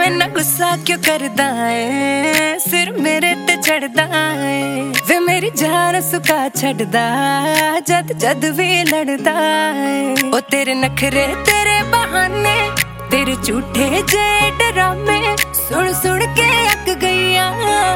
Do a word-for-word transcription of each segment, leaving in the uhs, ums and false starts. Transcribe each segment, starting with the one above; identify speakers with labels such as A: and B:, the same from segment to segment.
A: इन्ना गुस्सा क्यों करदा है, सिर मेरे ते चढ़दा है। वे मेरी जान सुका छड़दा जद जद भी लड़दा है। ओ तेरे नखरे तेरे बहाने तेरे झूठे जे डरामे सुन सुन के अक गईया।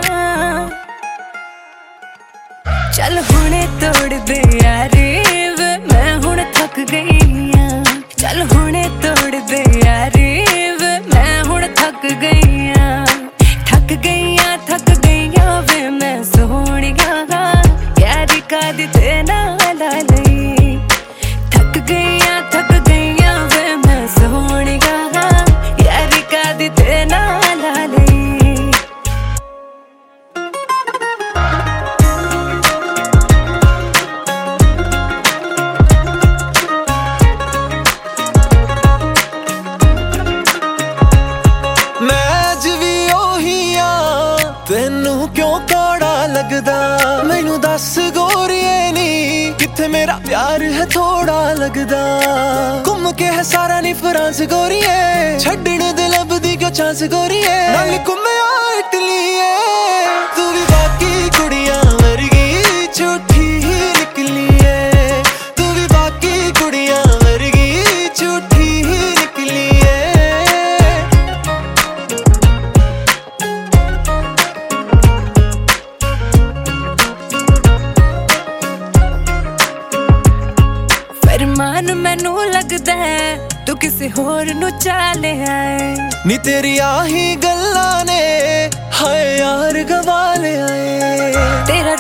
A: चल हुणे तोड़ दे यारी वे मैं हुण थक गईया। चल हुणे तोड़ दे यारी वे मैं हुण थक गईया। थक गईया थक गईया वे मैं सोहणिया यारी कादी ते नाल लई। थक गईया थक गईया वे मैं सोहणिया यारी कादी ते नाल लई।
B: तेनू क्यों कौड़ा लगदा मैनू दस गोरिए नी किथे मेरा प्यार है थोड़ा लगदा। घूम के है सारा नी फ्रांस गोरिए छड्डण दे लभदी क्यों चांस गोरिए। नाल घूमया इटलीए तू भी बाकी कुड़ियां वर्गी झूठी निकली है। तू भी बाकी कुड़ियां वर्गी झूठी निकली है।
A: फरमान मैनू लगदा है तू किसी होर नू चाले आए।
B: नी तेरी आही गल्लां ने हाय यार गवा ले आए।
A: तेरा